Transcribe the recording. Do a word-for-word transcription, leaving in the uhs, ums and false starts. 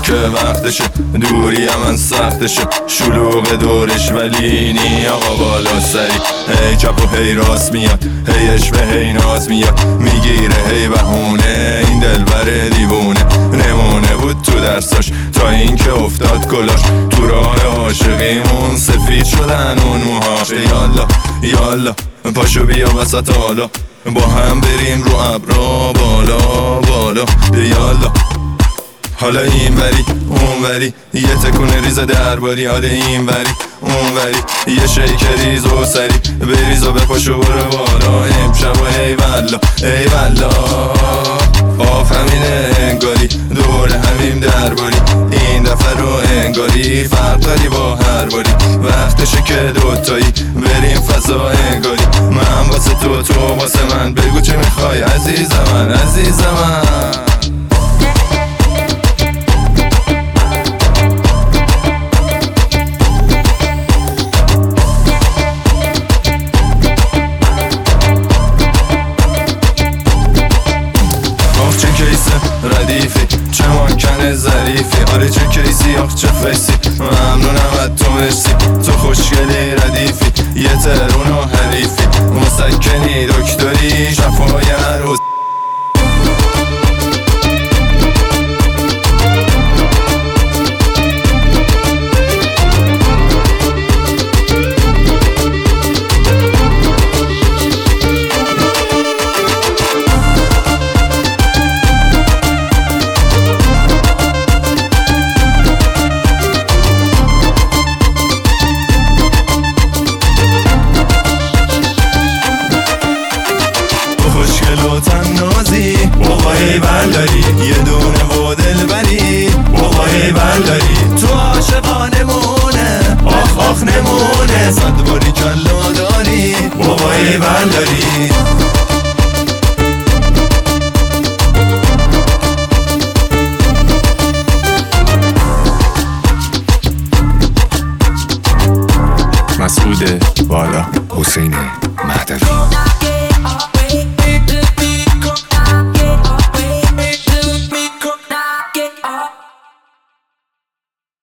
که وقتشه، دوری من سختشه، شلوغ دورش ولی نی آقا بالا سری. هی چپ و هی راست میاد، هی اشوه هی ناز میاد، میگیره هی بهونه، این دلبر دیوونه. نمونه بود تو درساش تا این که افتاد کلاش، تو راه عاشقیمون سفید شدن اون موهاش. یالا یالا پاشو بیا وسط حالا، با هم بریم رو ابرا بالا بالا. یالا حالا این وری اون وری، یه تکونه ریز درباری. حالا این وری اون وری، یه شیک ریز و سری، بریز و بپاشو برو بالا. امشب و ای والا ای والا، آف همینه انگاری، دور همیم درباری. این دفعه رو انگاری فرق داری با هر باری، وقتشه که دوتایی بریم فضا انگاری. من واسه تو تو واسه من، بگو چه میخوای عزیز من عزیز من. ردیفی چه مانکن ظریفی، آره چه کیسی آخ چه فیسی، ممنونم از تو مرسی. تو خوشگلی ردیفی، یه ترون و حریفی، مسکنی دکتری شفای هر حس. بابا ای بنداری یه دونه و دلبری، بابا ای بنداری تو عاشقانمونه، آخ آخ نمونه، صد باری کلا داری، بابا ای بنداری. مسعود بالا، حسین مهدوی.